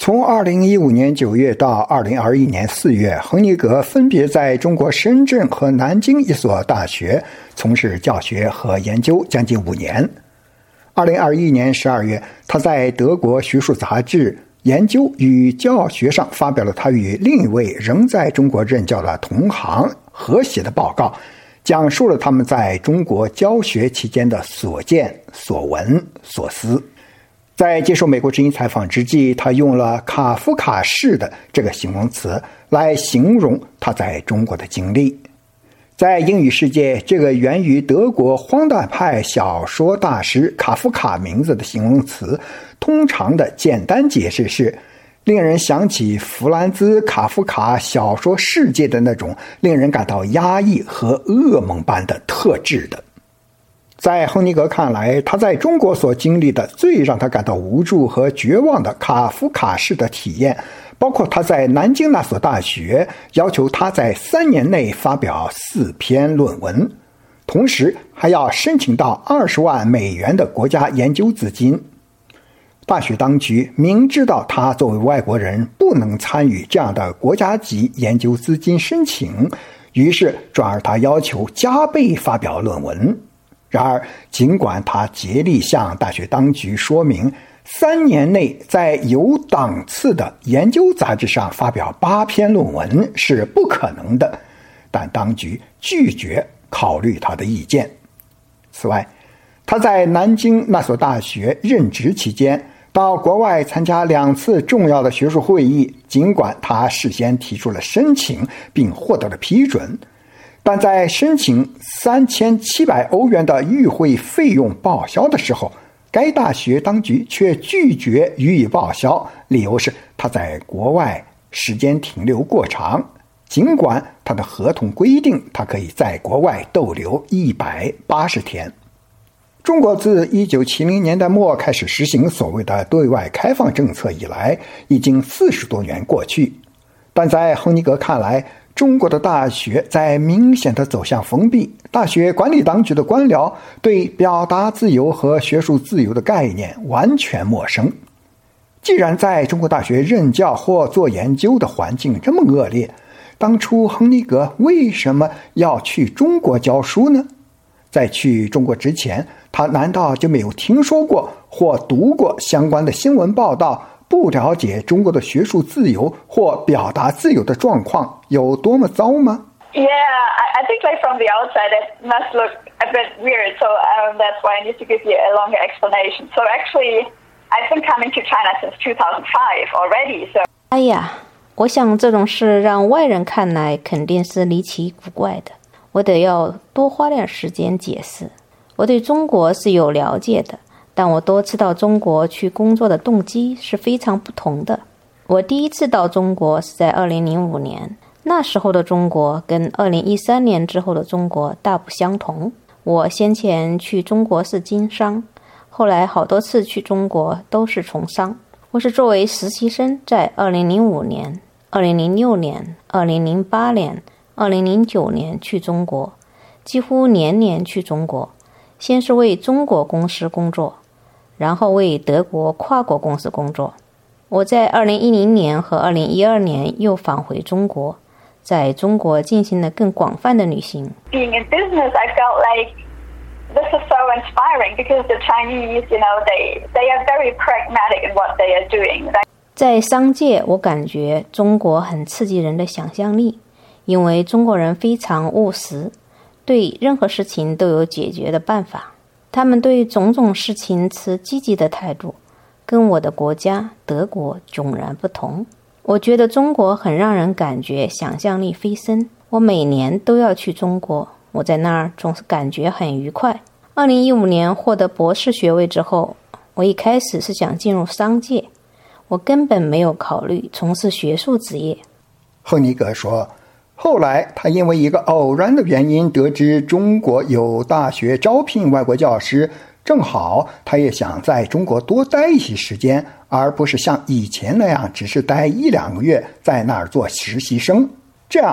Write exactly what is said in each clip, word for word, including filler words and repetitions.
从二零一五年九月到二零二一年四月，亨尼格分别在中国深圳和南京一所大学从事教学和研究将近五年。二零二一年十二月，他在德国学术杂志《研究与教学》上发表了他与另一位仍在中国任教的同行合写的报告，讲述了他们在中国教学期间的所见所闻所思。在接受美国之音采访之际，他用了卡夫卡式的这个形容词来形容他在中国的经历。在英语世界，这个源于德国荒诞派小说大师卡夫卡名字的形容词，通常的简单解释是令人想起弗兰兹·卡夫卡小说世界的那种令人感到压抑和噩梦般的特质的。在亨尼格看来，他在中国所经历的最让他感到无助和绝望的卡夫卡式的体验，包括他在南京那所大学要求他在三年内发表四篇论文，同时还要申请到二十万美元的国家研究资金。大学当局明知道他作为外国人不能参与这样的国家级研究资金申请，于是转而他要求加倍发表论文。然而，尽管他竭力向大学当局说明三年内在有档次的研究杂志上发表八篇论文是不可能的，但当局拒绝考虑他的意见。此外，他在南京那所大学任职期间，到国外参加两次重要的学术会议，尽管他事先提出了申请并获得了批准，但在申请三千七百欧元的与会费用报销的时候，该大学当局却拒绝予以报销，理由是他在国外时间停留过长，尽管他的合同规定他可以在国外逗留一百八十天。中国自一九七零年代末开始实行所谓的对外开放政策以来，已经四十多年过去，但在亨尼格看来，中国的大学在明显地走向封闭，大学管理当局的官僚对表达自由和学术自由的概念完全陌生。既然在中国大学任教或做研究的环境这么恶劣，当初亨尼格为什么要去中国教书呢？在去中国之前，他难道就没有听说过或读过相关的新闻报道，不了解中国的学术自由或表达自由的状况有多么糟吗？ Yeah, I, I think like from the outside it must look a bit weird, so um, that's why I need to give you a longer explanation. So actually, I've been coming to China since two thousand five already. So 哎呀，我想这种事让外人看来肯定是离奇古怪的，我得要多花点时间解释。我对中国是有了解的，但我多次到中国去工作的动机是非常不同的。我第一次到中国是在二零零五年，那时候的中国跟二零一三年之后的中国大不相同。我先前去中国是经商，后来好多次去中国都是从商。我是作为实习生在二零零五年、二零零六年、二零零八年、二零零九年去中国，几乎年年去中国。先是为中国公司工作，然后为德国跨国公司工作。我在二零一零年和二零一二年又返回中国，在中国进行了更广泛的旅行。 Being in business, I felt like this is so inspiring because the Chinese, you know, they they are very pragmatic in what they are doing. 在商界，我感觉中国很刺激人的想象力，因为中国人非常务实，对任何事情都有解决的办法。他们对种种事情持积极的态度，跟我的国家德国迥然不同。我觉得中国很让人感觉想象力飞升。我每年都要去中国，我在那儿总是感觉很愉快。二零一五年获得博士学位之后，我一开始是想进入商界，我根本没有考虑从事学术职业。 亨尼格说，后来他因为一个偶然的原因得知中国有大学招聘外国教师，正好他也想在中国多待一些时间，而不是像以前那样只是待一两个月在那儿做实习生。这样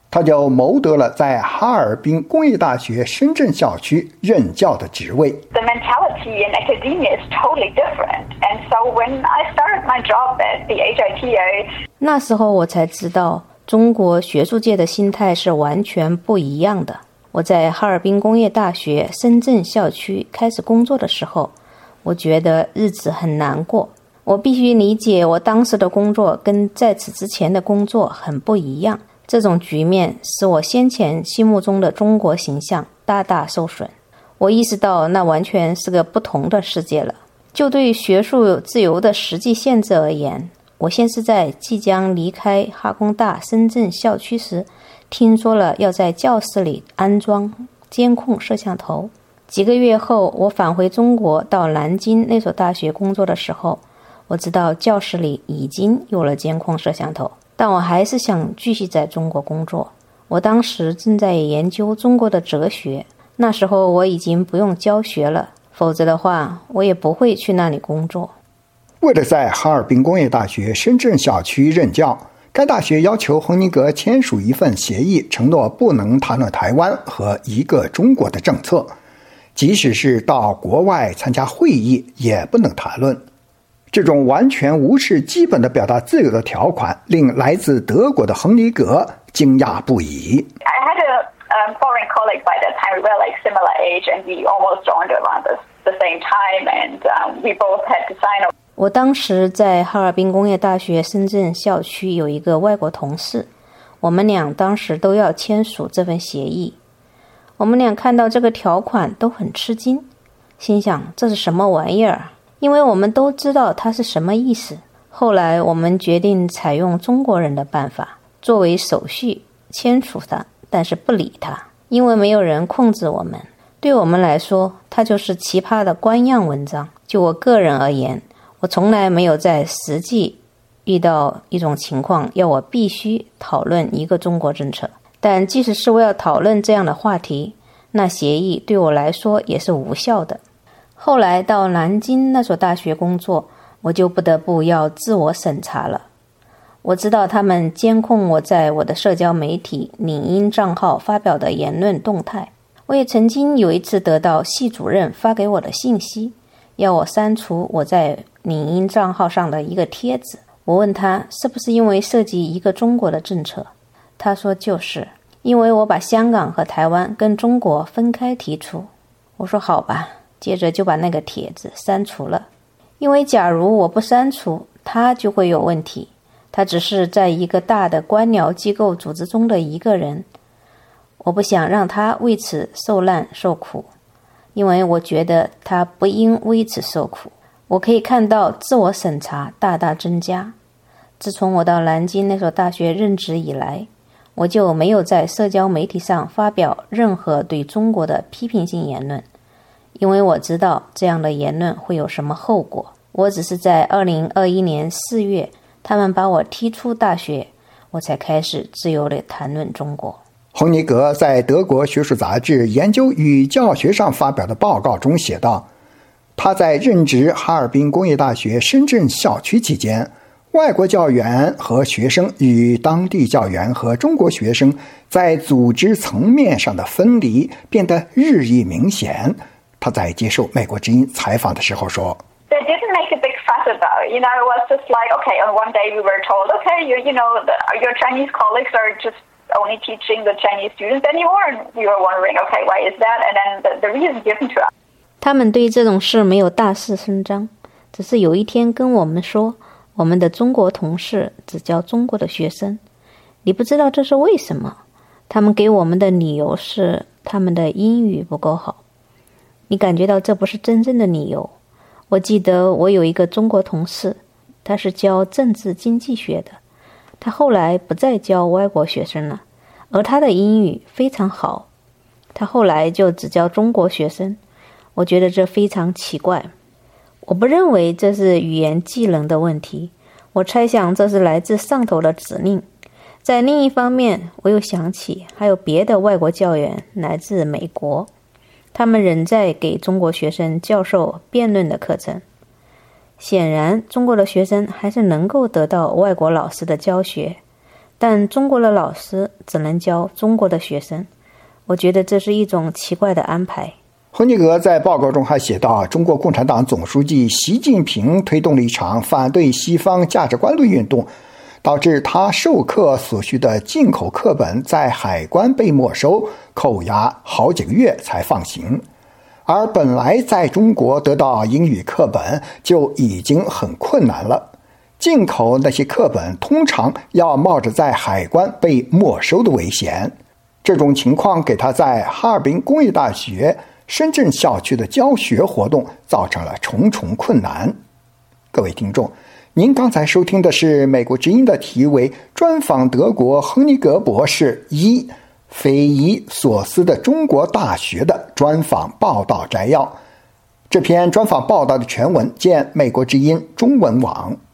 他就谋得了在哈尔滨工业大学深圳校区任教的职位。 The mentality in academia is totally different. And so when I started my job at the H I T A, 那时候我才知道中国学术界的心态是完全不一样的。我在哈尔滨工业大学深圳校区开始工作的时候，我觉得日子很难过。我必须理解我当时的工作跟在此之前的工作很不一样。这种局面使我先前心目中的中国形象大大受损。我意识到那完全是个不同的世界了。就对学术自由的实际限制而言，我先是在即将离开哈工大深圳校区时，听说了要在教室里安装监控摄像头。几个月后，我返回中国到南京那所大学工作的时候，我知道教室里已经有了监控摄像头，但我还是想继续在中国工作。我当时正在研究中国的哲学，那时候我已经不用教学了，否则的话，我也不会去那里工作。 为了在哈尔滨工业大学深圳校区任教，该大学要求亨尼格签署一份协议，承诺不能谈论台湾和一个中国的政策，即使是到国外参加会议也不能谈论。这种完全无视基本的表达自由的条款，令来自德国的亨尼格惊讶不已。 I had a um, foreign colleague by that time. We were like similar age, and we almost joined around the, the same time, and um, we both had to sign a 我当时在哈尔滨工业大学深圳校区有一个外国同事，我们俩当时都要签署这份协议。我们俩看到这个条款都很吃惊，心想这是什么玩意儿？因为我们都知道它是什么意思。后来我们决定采用中国人的办法，作为手续签署它，但是不理它，因为没有人控制我们。对我们来说，它就是奇葩的官样文章。就我个人而言，我从来没有在实际遇到一种情况要我必须讨论一个中国政策，但即使是我要讨论这样的话题，那协议对我来说也是无效的。后来到南京那所大学工作，我就不得不要自我审查了。我知道他们监控我在我的社交媒体领英账号发表的言论动态。我也曾经有一次得到系主任发给我的信息，要我删除我在领英账号上的一个帖子。我问他是不是因为涉及一个中国的政策，他说就是因为我把香港和台湾跟中国分开提出。我说好吧，接着就把那个帖子删除了。因为假如我不删除，他就会有问题。他只是在一个大的官僚机构组织中的一个人，我不想让他为此受难受苦，因为我觉得他不应为此受苦。我可以看到自我审查大大增加。自从我到南京那所大学任职以来，我就没有在社交媒体上发表任何对中国的批评性言论，因为我知道这样的言论会有什么后果。我只是在二零二一年四月，他们把我踢出大学，我才开始自由地谈论中国。 亨尼格在德国学术杂志《研究与教学》上发表的报告中写道，他在任职哈尔滨工业大学深圳校区期间，外国教员和学生与当地教员和中国学生在组织层面上的分离变得日益明显。他在接受美国之音采访的时候说， They didn't make a big fuss about it. You know, it was just like, okay, on one day we were told, okay, you, you know, the, your Chinese colleagues are just only teaching the Chinese students anymore. And we were wondering, okay, why is that? And then the, the reason given to us. 他们对这种事没有大肆声张，只是有一天跟我们说，我们的中国同事只教中国的学生。你不知道这是为什么？他们给我们的理由是他们的英语不够好。你感觉到这不是真正的理由。我记得我有一个中国同事，他是教政治经济学的，他后来不再教外国学生了，而他的英语非常好，他后来就只教中国学生。我觉得这非常奇怪。我不认为这是语言技能的问题，我猜想这是来自上头的指令。在另一方面，我又想起还有别的外国教员来自美国，他们仍在给中国学生教授辩论的课程。显然，中国的学生还是能够得到外国老师的教学， 但中国的老师只能教中国的学生，我觉得这是一种奇怪的安排。 亨尼格在报告中还写道，中国共产党总书记习近平推动了一场反对西方价值观论运动，导致他授课所需的进口课本在海关被没收，扣押好几个月才放行。而本来在中国得到英语课本就已经很困难了，进口那些课本通常要冒着在海关被没收的危险。这种情况给他在哈尔滨工业大学深圳校区的教学活动造成了重重困难。各位听众，您刚才收听的是美国之音的题为专访德国亨尼格博士一匪夷所思的中国大学的专访报道摘要。这篇专访报道的全文见美国之音中文网。